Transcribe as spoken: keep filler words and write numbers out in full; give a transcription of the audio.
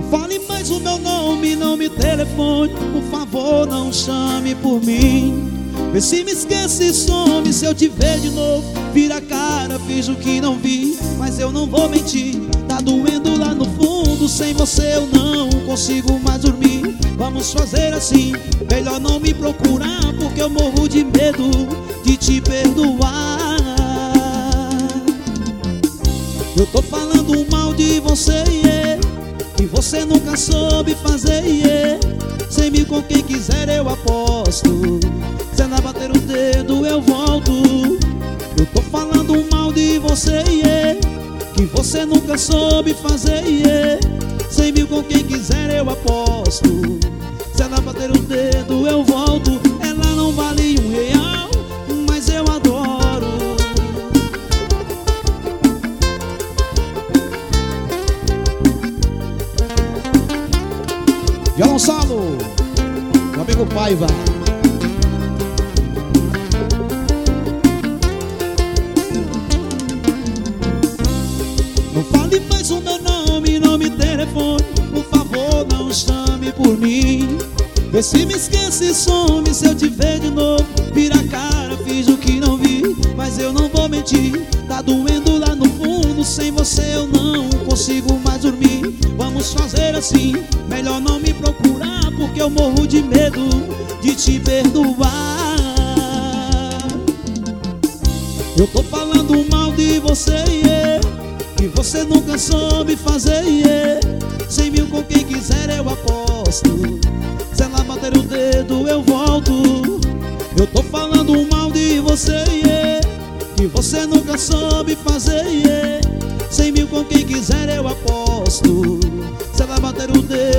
Fale mais o meu nome, não me telefone, por favor não chame por mim. Vê se me esquece e some, se eu te ver de novo, vira a cara, finjo que não vi. Mas eu não vou mentir, tá doendo lá no fundo. Sem você eu não consigo mais dormir. Vamos fazer assim, melhor não me procurar, porque eu morro de medo de te perdoar. Eu tô falando mal de você, yeah, que você nunca soube fazer, yeah. Sem mim com quem quiser eu aposto, se ela bater o dedo eu volto. Eu tô falando mal de você, yeah, que você nunca soube fazer, yeah. Sem mim com quem quiser eu aposto, se ela bater o dedo eu volto. Ela não vale um real, mas eu adoro. Violão solo, meu amigo Paiva. Não fale mais o meu nome, não me telefone, por favor não chame por mim. Vê se me esquece e some, se eu te ver de novo, vira a cara, finjo que não vi. Mas eu não vou mentir, tá doendo lá no fundo. Sem você eu não consigo mais dormir. Vamos fazer assim, melhor não me procurar, porque eu morro de medo de te perdoar. Eu tô falando mal de você, yeah, que você nunca soube fazer, yeah. Sem mil com quem quiser eu aposto, se ela bater o dedo eu volto. Eu tô falando mal de você, yeah, que você nunca soube fazer, yeah. Sem mil com quem quiser eu aposto, se ela bater o dedo